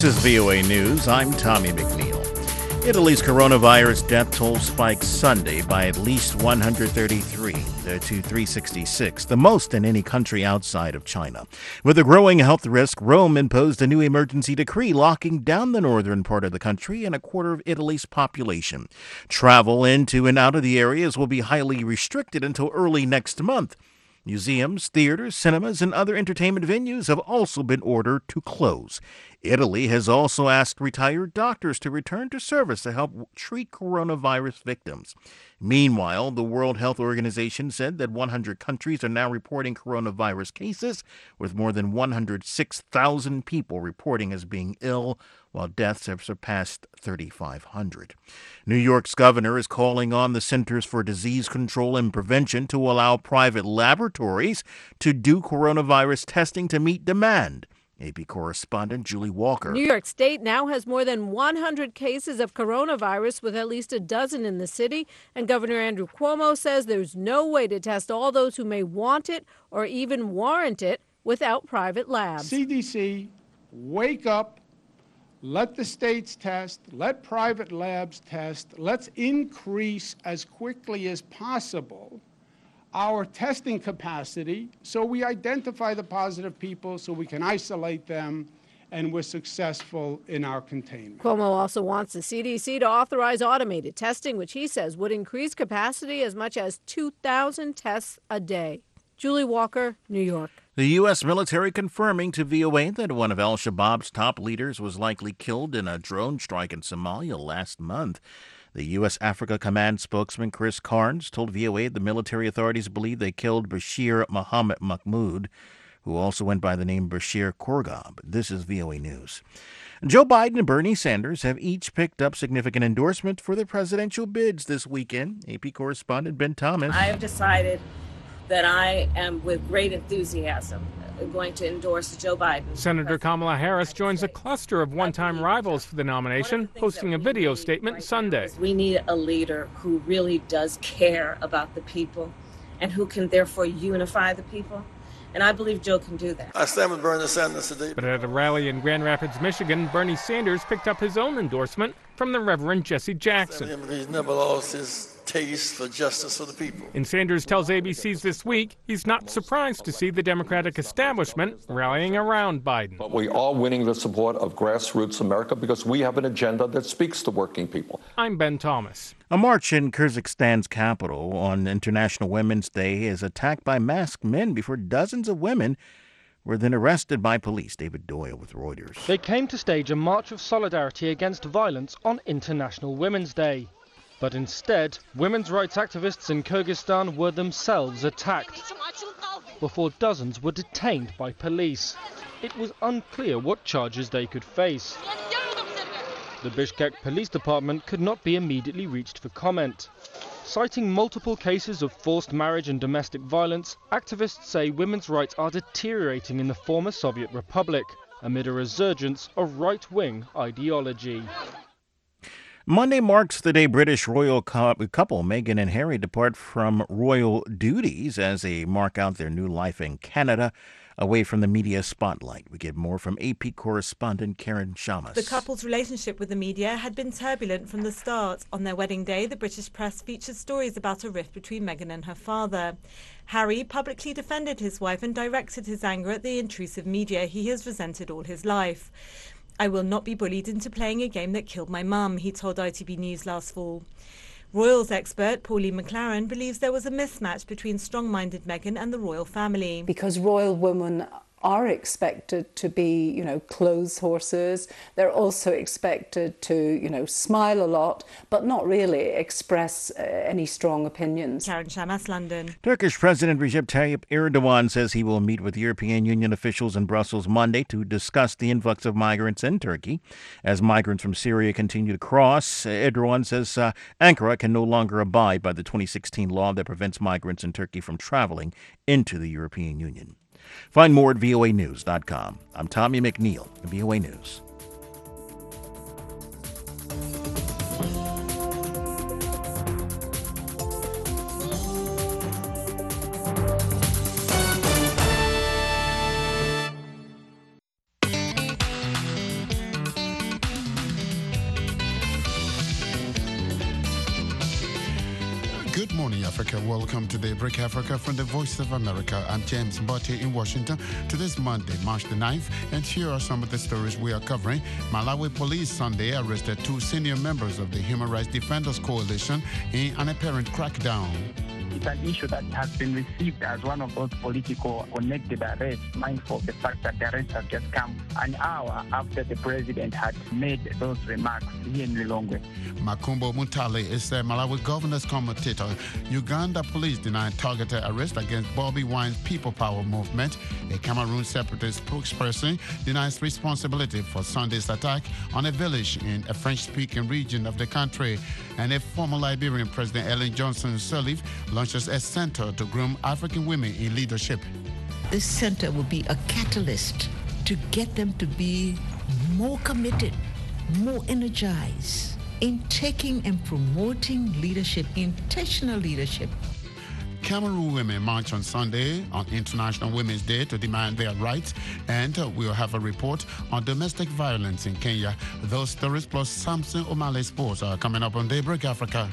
This is VOA News. I'm Tommy McNeil. Italy's coronavirus death toll spiked Sunday by at least 133 to 366, the most in any country outside of China. With a growing health risk, Rome imposed a new emergency decree locking down the northern part of the country and a quarter of Italy's population. Travel into and out of the areas will be highly restricted until early next month. Museums, theaters, cinemas, and other entertainment venues have also been ordered to close. Italy has also asked retired doctors to return to service to help treat coronavirus victims. Meanwhile, the World Health Organization said that 100 countries are now reporting coronavirus cases, with more than 106,000 people reporting as being ill, while deaths have surpassed 3,500. New York's governor is calling on the Centers for Disease Control and Prevention to allow private laboratories to do coronavirus testing to meet demand. AP correspondent Julie Walker. New York State now has more than 100 cases of coronavirus, with at least a dozen in the city. And Governor Andrew Cuomo says there's no way to test all those who may want it or even warrant it without private labs. CDC, wake up. Let the states test. Let private labs test. Let's increase as quickly as possible our testing capacity so we identify the positive people, so we can isolate them, and we're successful in our containment. Cuomo also wants the CDC to authorize automated testing, which he says would increase capacity as much as 2,000 tests a day. Julie Walker, New York. The U.S. military confirming to VOA that one of al-Shabaab's top leaders was likely killed in a drone strike in Somalia last month. The U.S. Africa Command spokesman Chris Carnes told VOA the military authorities believe they killed Bashir Mohammed Mahmoud, who also went by the name Bashir Korgab. This is VOA News. Joe Biden and Bernie Sanders have each picked up significant endorsement for their presidential bids this weekend. AP correspondent Ben Thomas. I have decided that I am, with great enthusiasm, going to endorse Joe Biden. Senator Kamala Harris joins a cluster of one-time rivals for the nomination, posting a video statement Sunday. We need a leader who really does care about the people and who can therefore unify the people. And I believe Joe can do that. I stand with Bernie Sanders today. But at a rally in Grand Rapids, Michigan, Bernie Sanders picked up his own endorsement from the Reverend Jesse Jackson. He's never lost his taste for justice for the people. And Sanders tells ABC's This Week he's not surprised to see the Democratic establishment rallying around Biden. But we are winning the support of grassroots America because we have an agenda that speaks to working people. I'm Ben Thomas. A march in Kyrgyzstan's capital on International Women's Day is attacked by masked men before dozens of women were then arrested by police. David Doyle with Reuters. They came to stage a march of solidarity against violence on International Women's Day. But instead, women's rights activists in Kyrgyzstan were themselves attacked before dozens were detained by police. It was unclear what charges they could face. The Bishkek Police Department could not be immediately reached for comment. Citing multiple cases of forced marriage and domestic violence, activists say women's rights are deteriorating in the former Soviet Republic amid a resurgence of right-wing ideology. Monday marks the day British royal couple Meghan and Harry depart from royal duties as they mark out their new life in Canada, away from the media spotlight. We get more from AP correspondent Karen Shamas. The couple's relationship with the media had been turbulent from the start. On their wedding day, the British press featured stories about a rift between Meghan and her father. Harry publicly defended his wife and directed his anger at the intrusive media he has resented all his life. "I will not be bullied into playing a game that killed my mum," he told ITV News last fall. Royals expert Pauline McLaren believes there was a mismatch between strong-minded Meghan and the royal family. Because royal women are expected to be, clothes horses. They're also expected to, smile a lot, but not really express any strong opinions. Karen Shamas, London. Turkish President Recep Tayyip Erdogan says he will meet with European Union officials in Brussels Monday to discuss the influx of migrants in Turkey. As migrants from Syria continue to cross, Erdogan says Ankara can no longer abide by the 2016 law that prevents migrants in Turkey from traveling into the European Union. Find more at voanews.com. I'm Tommy McNeil, VOA News. morning, Africa. Welcome to Daybreak Africa from the Voice of America. I'm James Mbote in Washington. Today's Monday, March the 9th, and here are some of the stories we are covering. Malawi police Sunday arrested 2 senior members of the Human Rights Defenders Coalition in an apparent crackdown. It's an issue that has been received as one of those political connected arrests, mindful of the fact that the arrests have just come an hour after the president had made those remarks here in Lilongwe. Makumbo Mutale is the Malawi governor's commentator. Uganda police denied targeted arrest against Bobby Wine's People Power movement. A Cameroon separatist spokesperson denies responsibility for Sunday's attack on a village in a French-speaking region of the country. And a former Liberian President Ellen Johnson Sirleaf launches a center to groom African women in leadership. This center will be a catalyst to get them to be more committed, more energized in taking and promoting leadership, intentional leadership. Cameroon women march on Sunday on International Women's Day to demand their rights, and we'll have a report on domestic violence in Kenya. Those stories plus Samson O'Malley Sports are coming up on Daybreak Africa.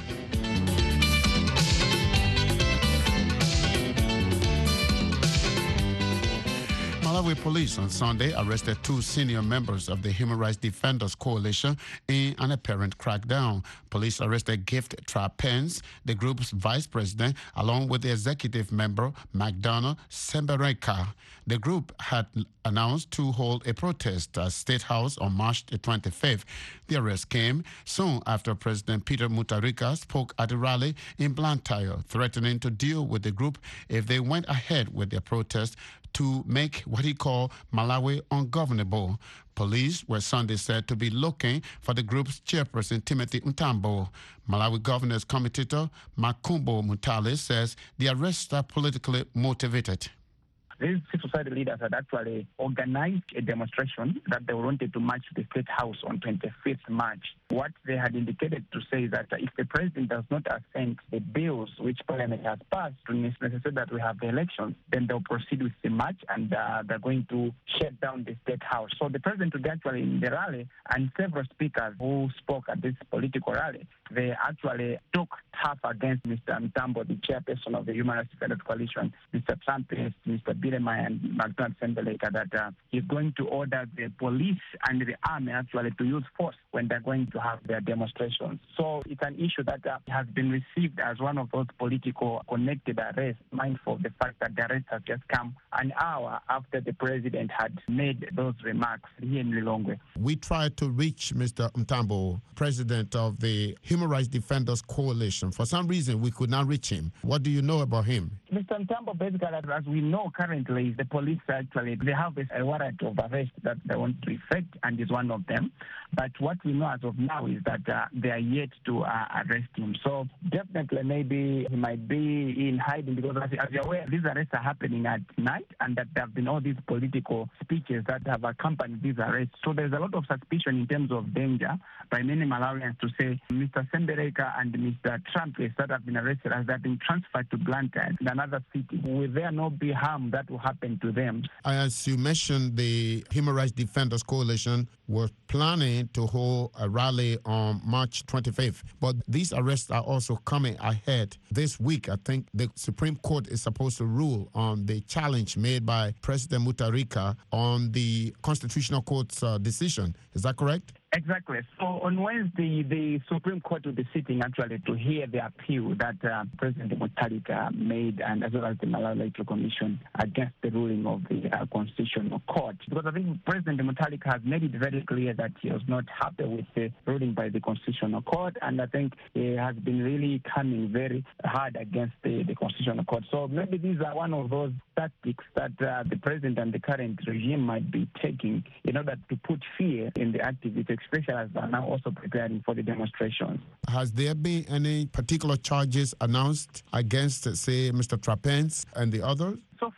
Malawi police on Sunday arrested 2 senior members of the Human Rights Defenders Coalition in an apparent crackdown. Police arrested Gift Trapens, the group's vice president, along with the executive member, Magdana Sembereka. The group had announced to hold a protest at State House on March the 25th. The arrest came soon after President Peter Mutharika spoke at a rally in Blantyre, threatening to deal with the group if they went ahead with their protest to make what he called Malawi ungovernable. Police were Sunday said to be looking for the group's chairperson, Timothy Ntambo. Malawi Governor's commentator, Makumbo Mutale, says the arrests are politically motivated. These civil society leaders had actually organized a demonstration that they wanted to march to the State House on 25th March. What they had indicated to say is that if the president does not assent the bills which Parliament has passed to necessitate that we have the elections, then they'll proceed with the march and they're going to shut down the State House. So the president today actually in the rally and several speakers who spoke at this political rally, they actually took tough against Mr. Ntambo, the chairperson of the Human Rights Defenders Coalition, Mr. Trumpist, Mr. Birema and Magdana Sembereka, that he's going to order the police and the army actually to use force when they're going to have their demonstrations. So it's an issue that has been received as one of those political connected arrests, mindful of the fact that the arrest has just come an hour after the president had made those remarks here in Lilongwe. We tried to reach Mr. Ntambo, president of the Human Rights Defenders Coalition. For some reason, we could not reach him. What do you know about him? Mr. Ntambo, basically, as we know currently, the police actually, they have a warrant of arrest that they want to effect, and is one of them. But what we know as of now is that they are yet to arrest him. So definitely maybe he might be in hiding because as you're aware, these arrests are happening at night and that there have been all these political speeches that have accompanied these arrests. So there's a lot of suspicion in terms of danger by many Malawians to say Mr. Sembereka and Mr. Trump that have been arrested as they've been transferred to Blantyre, another city. Will there not be harm that will happen to them? As you mentioned, the Human Rights Defenders Coalition were planning to hold a rally on March 25th. But these arrests are also coming ahead. This week, I think the Supreme Court is supposed to rule on the challenge made by President Mutharika on the Constitutional Court's decision. Is that correct? Exactly. So on Wednesday, the Supreme Court will be sitting actually to hear the appeal that President Mutharika made, and as well as the Malawi Electoral Commission against the ruling of the Constitutional Court. Because I think President Mutharika has made it very clear that he was not happy with the ruling by the Constitutional Court, and I think he has been really coming very hard against the Constitutional Court. So maybe these are one of those tactics that the president and the current regime might be taking in order to put fear in the activists, especially as they are now also preparing for the demonstrations. Has there been any particular charges announced against, say, Mr. Trapens and the others? So far,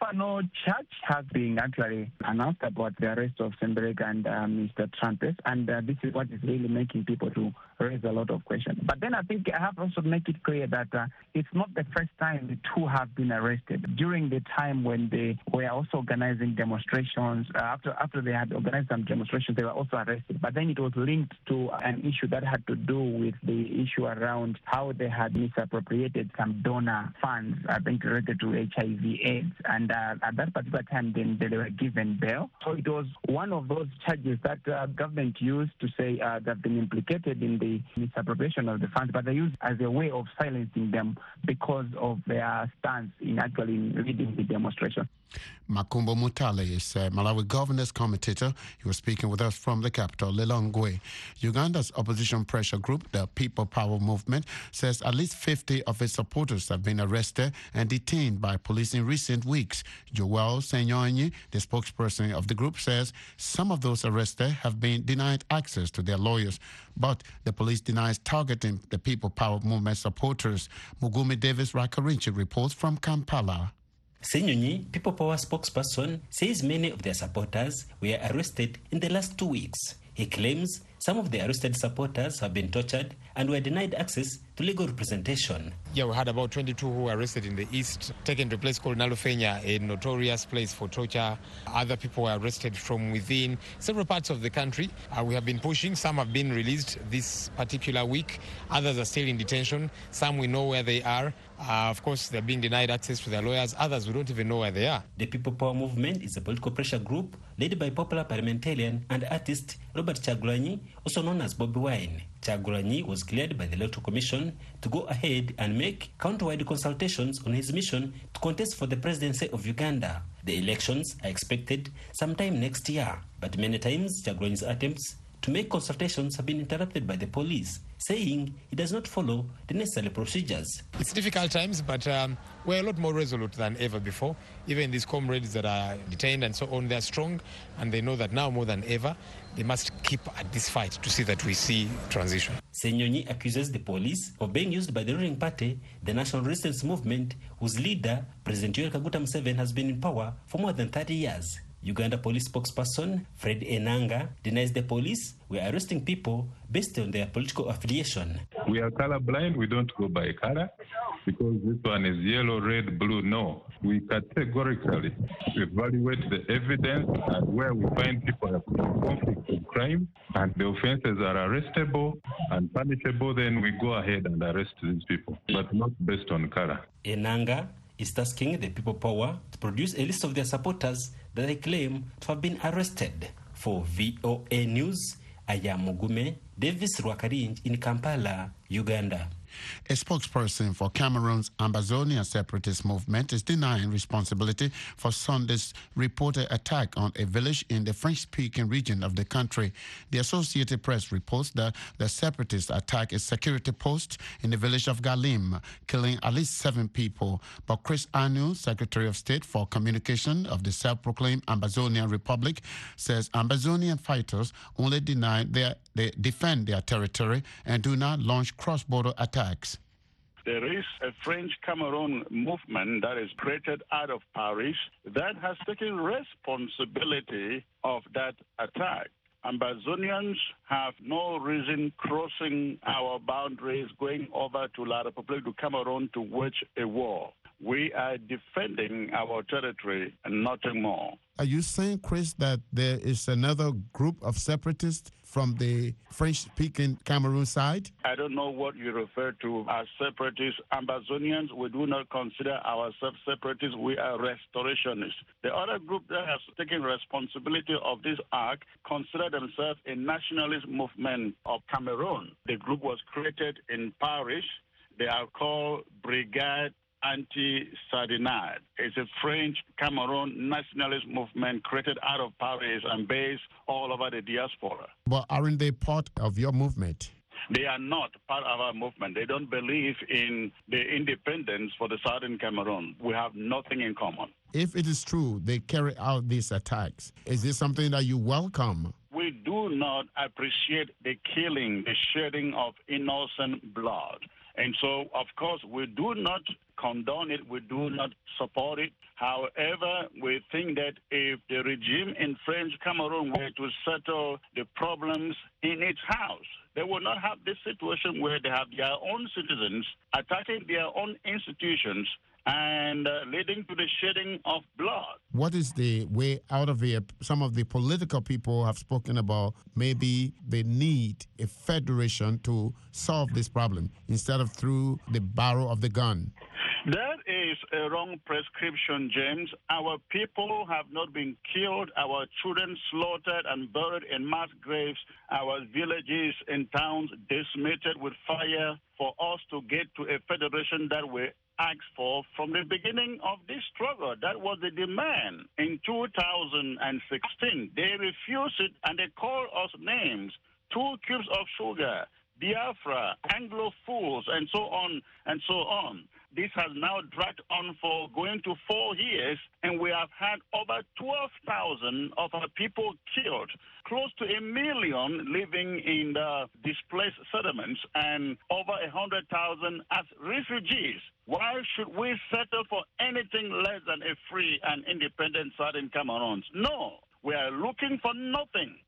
far, no charge has been actually announced about the arrest of Sandberg and Mr. Trumpet, and this is what is really making people to raise a lot of questions. But then I think I have also to make it clear that it's not the first time the two have been arrested. During the time when they were also organizing demonstrations, after they had organized some demonstrations, they were also arrested. But then it was linked to an issue that had to do with the issue around how they had misappropriated some donor funds, I think related to HIV/AIDS. And at that particular time, then they were given bail. So it was one of those charges that government used to say they've been implicated in the misappropriation of the funds, but they used as a way of silencing them because of their stance in actually leading the demonstration. Makumbo Mutale is Malawi governor's commentator. He was speaking with us from the capital, Lilongwe. Uganda's opposition pressure group, the People Power Movement, says at least 50 of its supporters have been arrested and detained by police in recent weeks. Joel Senyonyi, the spokesperson of the group, says some of those arrested have been denied access to their lawyers, but the police denies targeting the People Power Movement supporters. Mugumi Davis Rakarinchi reports from Kampala. Senyonyi, People Power spokesperson, says many of their supporters were arrested in the last 2 weeks. He claims some of the arrested supporters have been tortured and were denied access to legal representation. Yeah, we had about 22 who were arrested in the east, taken to a place called Nalufenya, a notorious place for torture. Other people were arrested from within several parts of the country. We have been pushing. Some have been released this particular week. Others are still in detention. Some we know where they are. Of course, they're being denied access to their lawyers. Others we don't even know where they are. The People Power Movement is a political pressure group led by popular parliamentarian and artist Robert Kyagulanyi, also known as Bobi Wine. Kyagulanyi was cleared by the Electoral Commission to go ahead and make countrywide consultations on his mission to contest for the presidency of Uganda. The elections are expected sometime next year, but many times Kyagulanyi's attempts to make consultations have been interrupted by the police, saying he does not follow the necessary procedures. It's difficult times, but we're a lot more resolute than ever before. Even these comrades that are detained and so on, they're strong, and they know that now more than ever, they must keep at this fight to see that we see transition. Senyonyi accuses the police of being used by the ruling party, the National Resistance Movement, whose leader, President Yoweri Kaguta Museveni, has been in power for more than 30 years. Uganda police spokesperson Fred Enanga denies the police were arresting people based on their political affiliation. We are colorblind. We don't go by color because this one is yellow, red, blue. No, we categorically evaluate the evidence, and where we find people have conflict of crime and the offenses are arrestable and punishable, then we go ahead and arrest these people, but not based on color. Enanga is tasking the People Power to produce a list of their supporters that they claim to have been arrested. For VOA News, I am Mugume Davis Rwakarinj in Kampala, Uganda. A spokesperson for Cameroon's Ambazonia separatist movement is denying responsibility for Sunday's reported attack on a village in the French-speaking region of the country. The Associated Press reports that the separatist attacked a security post in the village of Galim, killing at least 7 people. But Chris Anu, Secretary of State for Communication of the self-proclaimed Ambazonian Republic, says Ambazonian fighters only they defend their territory and do not launch cross-border attacks. There is a French Cameroon movement that is created out of Paris that has taken responsibility of that attack. Ambazonians have no reason crossing our boundaries, going over to La République du Cameroon to wage a war. We are defending our territory and nothing more. Are you saying, Chris, that there is another group of separatists from the French-speaking Cameroon side? I don't know what you refer to as separatists. Ambazonians, we do not consider ourselves separatists. We are restorationists. The other group that has taken responsibility of this act consider themselves a nationalist movement of Cameroon. The group was created in Paris. They are called Brigade Anti-Sardinade. It's a French Cameroon nationalist movement created out of Paris and based all over the diaspora. But aren't they part of your movement? They are not part of our movement. They don't believe in the independence for the southern Cameroon. We have nothing in common. If it is true they carry out these attacks, is this something that you welcome? We do not appreciate the killing, the shedding of innocent blood. And so, of course, we do not condone it. We do not support it. However, we think that if the regime in French Cameroon were to settle the problems in its house, they will not have this situation where they have their own citizens attacking their own institutions and leading to the shedding of blood. What is the way out of it? Some of the political people have spoken about maybe they need a federation to solve this problem instead of through the barrel of the gun. That is a wrong prescription, James. Our people have not been killed, our children slaughtered and buried in mass graves, our villages and towns decimated with fire. For us to get to a federation that we asked for from the beginning of this struggle, that was the demand. In 2016, they refused it and they called us names: 2 cubes of sugar, Biafra, Anglo fools, and so on and so on. This has now dragged on for going to 4 years, and we have had over 12,000 of our people killed, close to 1 million living in the displaced settlements, and over 100,000 as refugees. Why should we settle for anything less than a free and independent Southern Cameroon? No, we are looking for nothing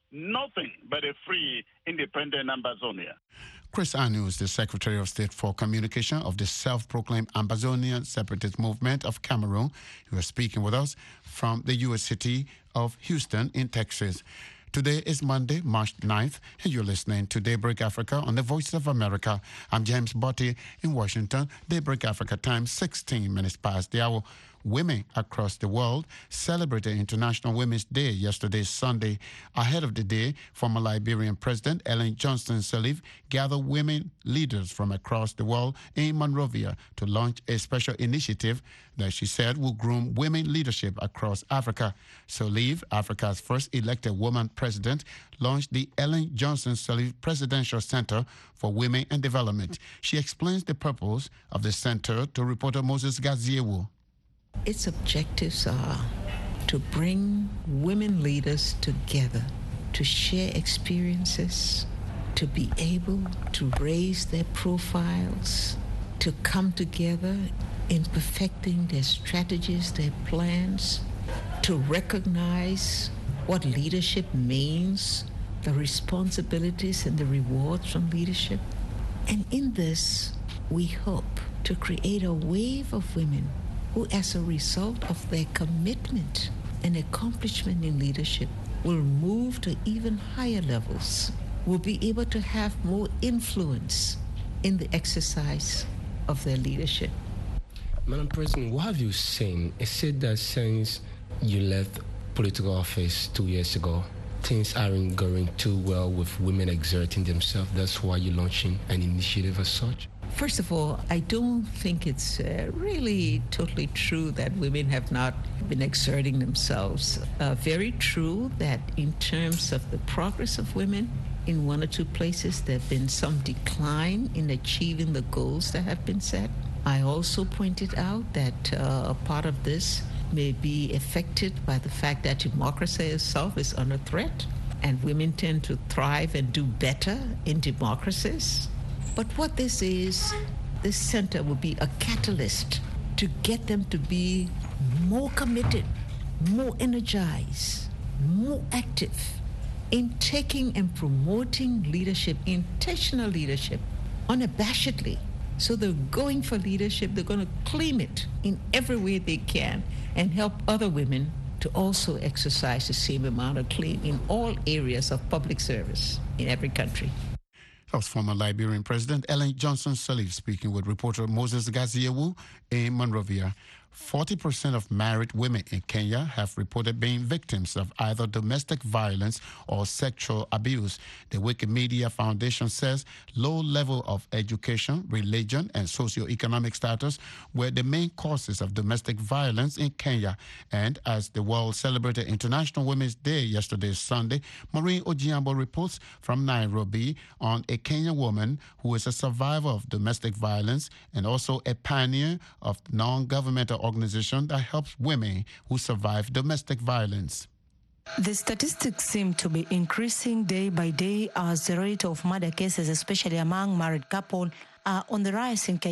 but a free, independent Ambazonia. Chris Anu is the Secretary of State for Communication of the self-proclaimed Ambazonian Separatist Movement of Cameroon. He was speaking with us from the U.S. city of Houston in Texas. Today is Monday, March 9th, and you're listening to Daybreak Africa on the Voice of America. I'm James Botti in Washington. Daybreak Africa time, 16 minutes past the hour. Women across the world celebrated International Women's Day yesterday, Sunday. Ahead of the day, former Liberian President Ellen Johnson Sirleaf gathered women leaders from across the world in Monrovia to launch a special initiative that she said will groom women leadership across Africa. Sirleaf, Africa's first elected woman president, launched the Ellen Johnson Sirleaf Presidential Center for Women and Development. She explains the purpose of the center to reporter Moses Gaziewu. Its objectives are to bring women leaders together, to share experiences, to be able to raise their profiles, to come together in perfecting their strategies, their plans, to recognize what leadership means, the responsibilities and the rewards from leadership. And in this, we hope to create a wave of women who, as a result of their commitment and accomplishment in leadership, will move to even higher levels, will be able to have more influence in the exercise of their leadership. Madam President, what have you seen? It said that since you left political office 2 years ago, things aren't going too well with women exerting themselves. That's why you're launching an initiative as such? First of all, I don't think it's really totally true that women have not been exerting themselves. Very true that in terms of the progress of women, in 1 or 2 places there have been some decline in achieving the goals that have been set. I also pointed out that a part of this may be affected by the fact that democracy itself is under threat, and women tend to thrive and do better in democracies. But what this is, this center will be a catalyst to get them to be more committed, more energized, more active in taking and promoting leadership, intentional leadership, unabashedly. So they're going for leadership, they're going to claim it in every way they can and help other women to also exercise the same amount of claim in all areas of public service in every country. That was former Liberian President Ellen Johnson Sirleaf speaking with reporter Moses Gaziewu in Monrovia. 40% of married women in Kenya have reported being victims of either domestic violence or sexual abuse. The Wikimedia Foundation says low level of education, religion, and socioeconomic status were the main causes of domestic violence in Kenya. And as the world celebrated International Women's Day yesterday, Sunday, Maureen Ojiambo reports from Nairobi on a Kenyan woman who is a survivor of domestic violence and also a pioneer of non-governmental organization that helps women who survive domestic violence. The statistics seem to be increasing day by day as the rate of murder cases, especially among married couples, are on the rise in Kenya.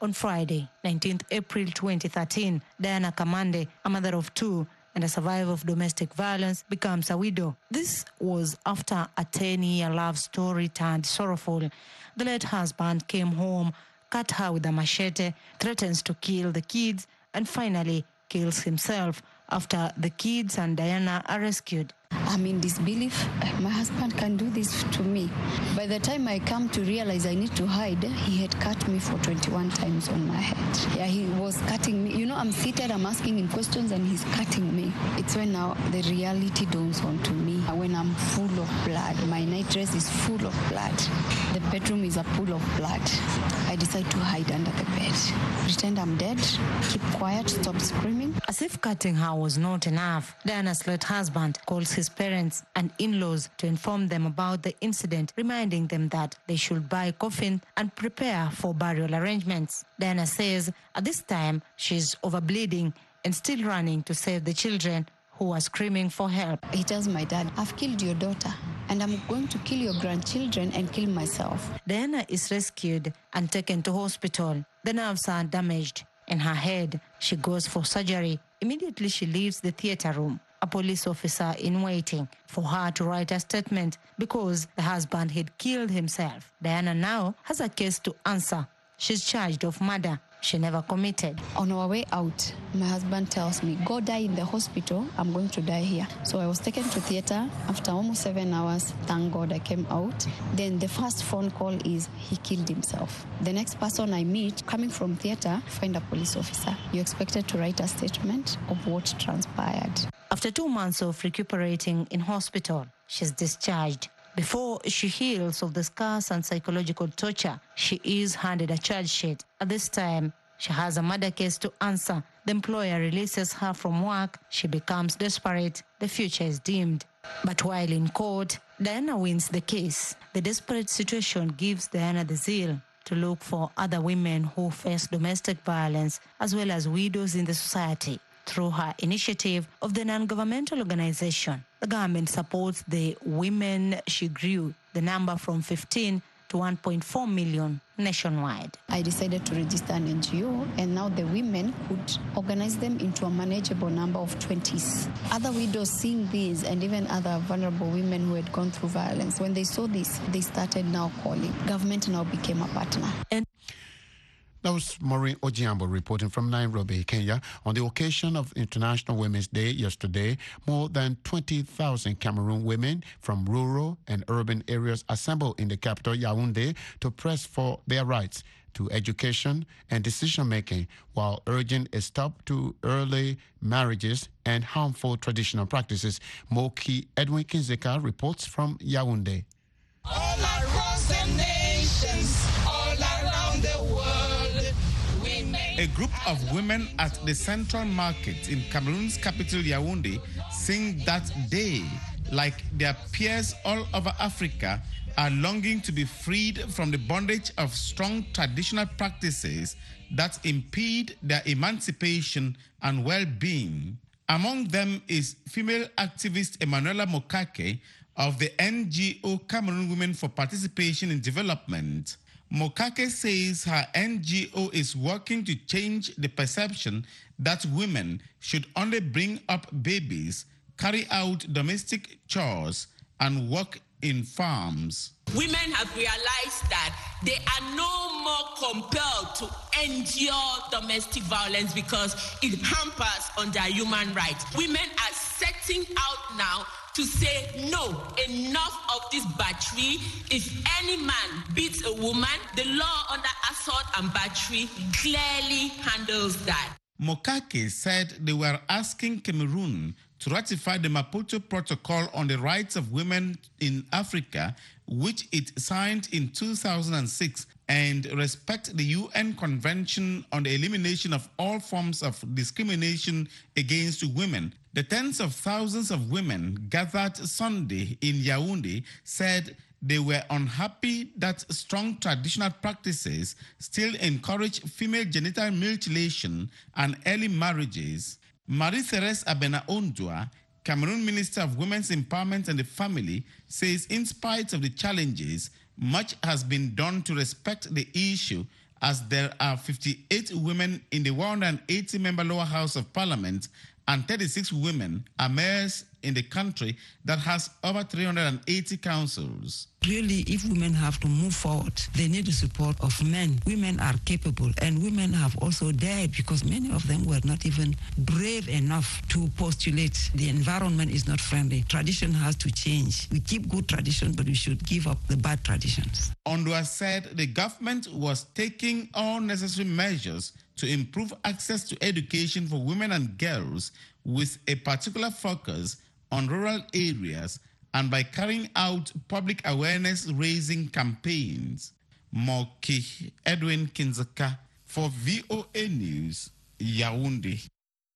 On Friday, 19th April 2013, Diana Kamande, a mother of two and a survivor of domestic violence, becomes a widow. This was after a 10-year love story turned sorrowful. The late husband came home, cut her with a machete, threatens to kill the kids, and finally kills himself after the kids and Diana are rescued. I'm in disbelief. My husband can do this to me. By the time I come to realize I need to hide, he had cut me for 21 times on my head. Yeah, he was cutting me. You know, I'm seated, I'm asking him questions, and he's cutting me. It's when now the reality dawns onto me. When I'm full of blood, my night dress is full of blood. The bedroom is a pool of blood. I decide to hide under the bed. Pretend I'm dead, keep quiet, stop screaming. As if cutting her was not enough, Diana's late husband calls his parents and in-laws to inform them about the incident, reminding them that they should buy a coffin and prepare for burial arrangements. Diana says at this time she's overbleeding and still running to save the children who are screaming for help. He tells my dad, I've killed your daughter and I'm going to kill your grandchildren and kill myself. Diana is rescued and taken to hospital. The nerves are damaged in her head. She goes for surgery. Immediately she leaves the theater room. A police officer in waiting for her to write a statement because the husband had killed himself. Diana now has a case to answer. She's charged of murder she never committed. On our way out, my husband tells me, go die in the hospital, I'm going to die here. So I was taken to theater. After almost 7 hours, thank God I came out. Then the first phone call is he killed himself. The next person I meet, coming from theater, find a police officer. You're expected to write a statement of what transpired. After 2 months of recuperating in hospital, she's discharged. Before she heals of the scars and psychological torture, she is handed a charge sheet. At this time, she has a murder case to answer. The employer releases her from work. She becomes desperate. The future is dimmed. But while in court, Diana wins the case. The desperate situation gives Diana the zeal to look for other women who face domestic violence, as well as widows in the society. Through her initiative of the non-governmental organization, the government supports the women. She grew the number from 15 to 1.4 million nationwide. I decided to register an NGO, and now the women could organize them into a manageable number of 20s. Other widows seeing this, and even other vulnerable women who had gone through violence, when they saw this, they started now calling. Government now became a partner. That was Maureen Ojiambo reporting from Nairobi, Kenya. On the occasion of International Women's Day yesterday, more than 20,000 Cameroon women from rural and urban areas assembled in the capital, Yaoundé, to press for their rights to education and decision-making, while urging a stop to early marriages and harmful traditional practices. Moki Edwin Kinzeka reports from Yaoundé. All across the nations, all around the world. A group of women at the Central Market in Cameroon's capital, Yaoundé, sing that they, like their peers all over Africa, are longing to be freed from the bondage of strong traditional practices that impede their emancipation and well-being. Among them is female activist Emanuela Mokake of the NGO Cameroon Women for Participation in Development. Mokake says her NGO is working to change the perception that women should only bring up babies, carry out domestic chores, and work in farms. Women have realized that they are no more compelled to endure domestic violence because it hampers on their human rights. Women are setting out now to say, no, enough of this battery. If any man beats a woman, the law under assault and battery clearly handles that. Mokake said they were asking Cameroon to ratify the Maputo Protocol on the Rights of Women in Africa, which it signed in 2006, and respect the UN Convention on the Elimination of All Forms of Discrimination Against Women. The tens of thousands of women gathered Sunday in Yaoundé said they were unhappy that strong traditional practices still encourage female genital mutilation and early marriages. Marie-Thérèse Abena-Ondua, Cameroon Minister of Women's Empowerment and the Family, says in spite of the challenges, much has been done to respect the issue as there are 58 women in the 180-member lower house of parliament and 36 women are mayors in the country that has over 380 councils. Really, if women have to move forward, they need the support of men. Women are capable, and women have also dared because many of them were not even brave enough to postulate. The environment is not friendly. Tradition has to change. We keep good tradition, but we should give up the bad traditions. Ondua said the government was taking all necessary measures to improve access to education for women and girls with a particular focus on rural areas and by carrying out public awareness-raising campaigns. Moki Edwin Kinzaka for VOA News, Yaoundé.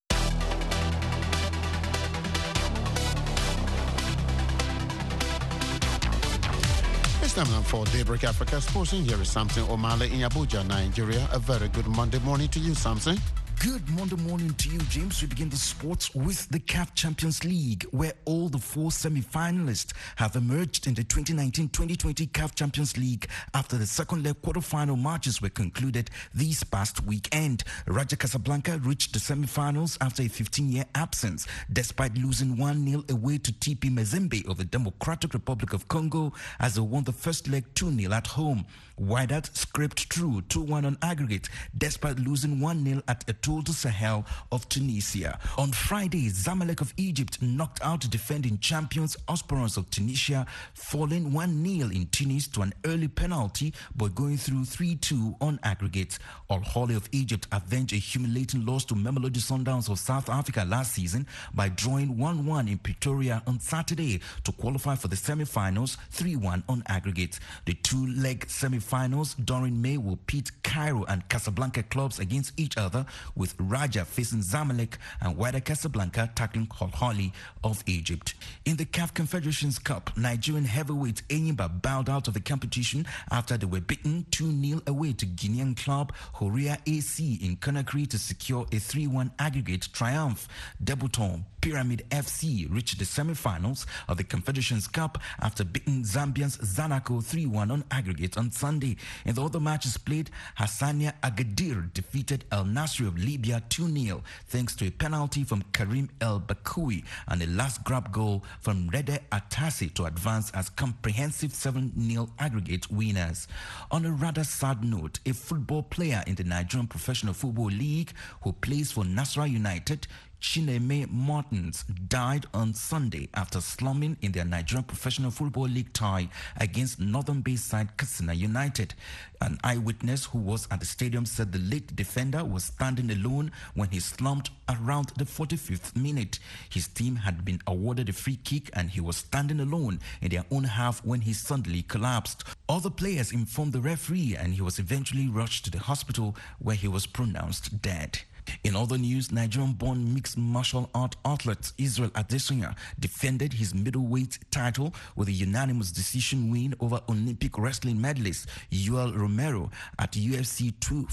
It's time now for Daybreak Africa Sports. Here is Samson Omale in Abuja, Nigeria. A very good Monday morning to you, Samson. Good Monday morning to you, James. We begin the sports with the CAF Champions League, where all the 4 semi-finalists have emerged in the 2019-2020 CAF Champions League after the second leg quarter-final matches were concluded this past weekend. Raja Casablanca reached the semi-finals after a 15-year absence, despite losing 1-0 away to TP Mazembe of the Democratic Republic of Congo as they won the first leg 2-0 at home. Wydad scraped through 2-1 on aggregate, despite losing 1-0 at Etoile du Sahel of Tunisia. On Friday, Zamalek of Egypt knocked out defending champions Esperance of Tunisia, falling 1-0 in Tunis to an early penalty, but going through 3-2 on aggregate. Al Ahly of Egypt avenged a humiliating loss to Mamelodi Sundowns of South Africa last season by drawing 1-1 in Pretoria on Saturday to qualify for the semi-finals, 3-1 on aggregate. The two-leg semi-finals during May will pit Cairo and Casablanca clubs against each other, with Raja facing Zamalek and Wydad Casablanca tackling Al Ahly of Egypt. In the CAF Confederations Cup, Nigerian heavyweight Enyimba bowed out of the competition after they were beaten 2-0 away to Guinean club Horia AC in Conakry to secure a 3-1 aggregate triumph. Debutant Pyramid FC reached the semi-finals of the Confederations Cup after beating Zambians Zanaco 3-1 on aggregate on Sunday. In the other matches played, Hassania Agadir defeated El Nasri of Libya 2-0 thanks to a penalty from Karim El Bakoui and a last grab goal from Rede Atasi to advance as comprehensive 7-0 aggregate winners. On a rather sad note, a football player in the Nigerian Professional Football League who plays for Nasra United, Chineme Martins, died on Sunday after slumming in their Nigerian Professional Football League tie against northern-based side Katsina United. An eyewitness who was at the stadium said the late defender was standing alone when he slumped around the 45th minute. His team had been awarded a free kick and he was standing alone in their own half when he suddenly collapsed. Other players informed the referee and he was eventually rushed to the hospital where he was pronounced dead. In other news, Nigerian-born mixed martial art athlete Israel Adesanya defended his middleweight title with a unanimous decision win over Olympic wrestling medalist Yoel Romero at UFC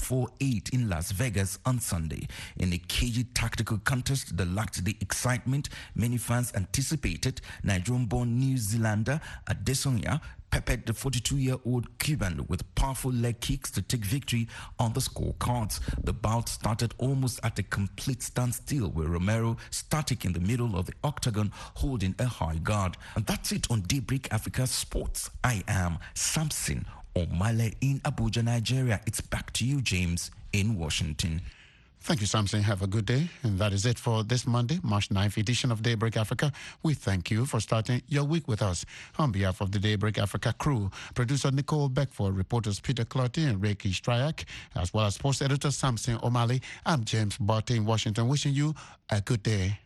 248 in Las Vegas on Sunday. In a cagey tactical contest that lacked the excitement many fans anticipated, Nigerian-born New Zealander Adesanya peppered the 42-year-old Cuban with powerful leg kicks to take victory on the scorecards. The bout started almost at a complete standstill, with Romero static in the middle of the octagon holding a high guard. And that's it on Daybreak Africa Sports. I am Samson Omale in Abuja, Nigeria. It's back to you, James, in Washington. Thank you, Samson. Have a good day. And that is it for this Monday, March 9th edition of Daybreak Africa. We thank you for starting your week with us. On behalf of the Daybreak Africa crew, producer Nicole Beckford, reporters Peter Clotty and Reiki Stryak, as well as sports editor Samson Omale, I'm James Barty in Washington, wishing you a good day.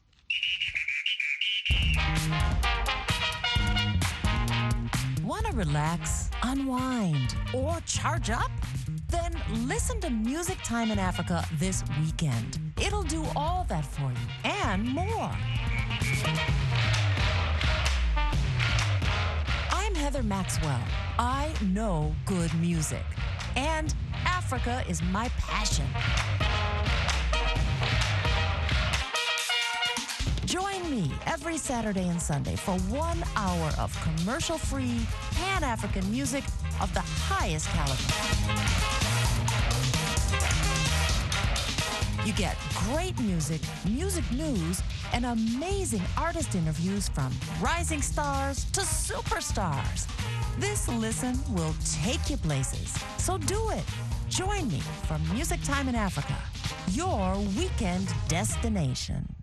Want to relax, unwind, or charge up? Then listen to Music Time in Africa this weekend. It'll do all that for you and more. I'm Heather Maxwell. I know good music, and Africa is my passion. Join me every Saturday and Sunday for 1 hour of commercial-free Pan-African music of the highest caliber. You get great music, music news, and amazing artist interviews from rising stars to superstars. This listen will take you places. So do it. Join me for Music Time in Africa, your weekend destination.